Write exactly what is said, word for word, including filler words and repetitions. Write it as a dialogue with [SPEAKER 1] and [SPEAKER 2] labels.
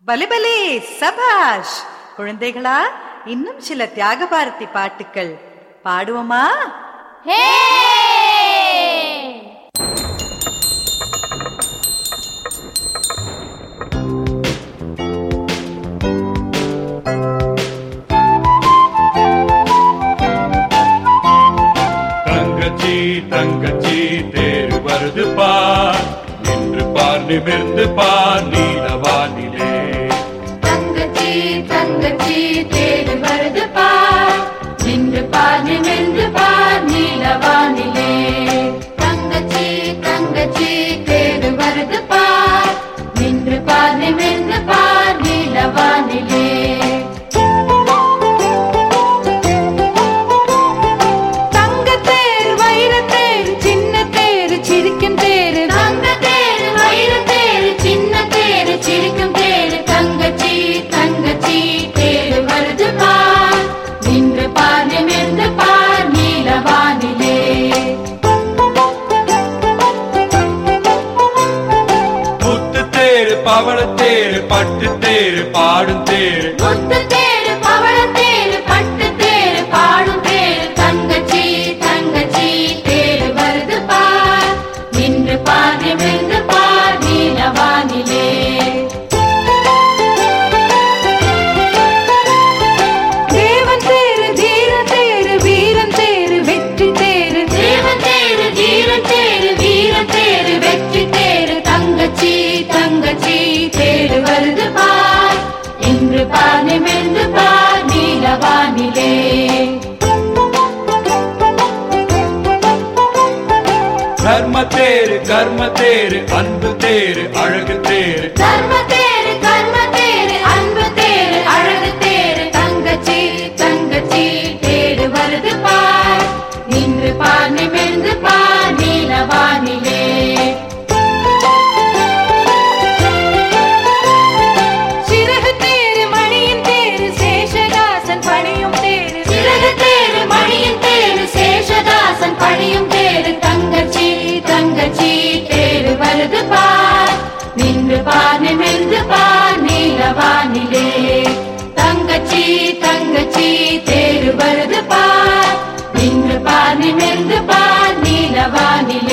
[SPEAKER 1] பலிபலி சபாஷ். குழந்தைகளா, இன்னும் சில தியாக பாரதி பாட்டுக்கள் பாடுவோமா?
[SPEAKER 2] தங்கச்சி தங்கச்சி தேரு வருது பார், நின்று பார் நிமிர்ந்து பார் நீலவானிலே.
[SPEAKER 3] தங்கச்சி தங்கச்சி தேரு வருது பார், நின்று பார் நிமிர்ந்து பார் நீலவானிலே. தங்கச்சி தங்கச்சி தேரு வருது பார், நின்று பார் நிமிர்ந்து பார் நீலவானிலே.
[SPEAKER 2] பவளத்தேரு பட்டு தேரு பாடும் தேரு,
[SPEAKER 3] முத்து தேரு பவளத்தேரு பட்டு தேரு பாடும் தேரு. தங்கச்சி தங்கச்சி தேரு வருது பார், நின்று பார் நிமிர்ந்து பார் நீலவானிலே. தேவன் தேரு தீரன் தேரு வீரன் தேரு வெற்றி தேரு. தேவன் தேரு தீரன் தேரு வீரன் தேரு வெற்றி தேரு. தங்கச்சி தங்கச்சி தேரு வருது பார், இன்று பார் நிமிர்ந்து பார் நீலவானிலே.
[SPEAKER 2] தர்ம தேரு கர்ம தேரு அன்பு தேரு அழகு தேரு.
[SPEAKER 3] தர்ம தேரு கர்ம தேரு அன்பு தேரு அழகு தேரு. தங்கச்சி தங்கச்சி தேரு வருது பார், நின்று பார் நிமிர்ந்து பார் நீலவானிலே. பணியும் தேரு. தங்கச்சி தங்கச்சி தேரு வருது பார், நின்று பார் நிமிர்ந்து பார் நீலவானிலே. தங்கச்சி தங்கச்சி தேரு வருது பார், நின்று பார் நிமிர்ந்து பார் நீலவானிலே.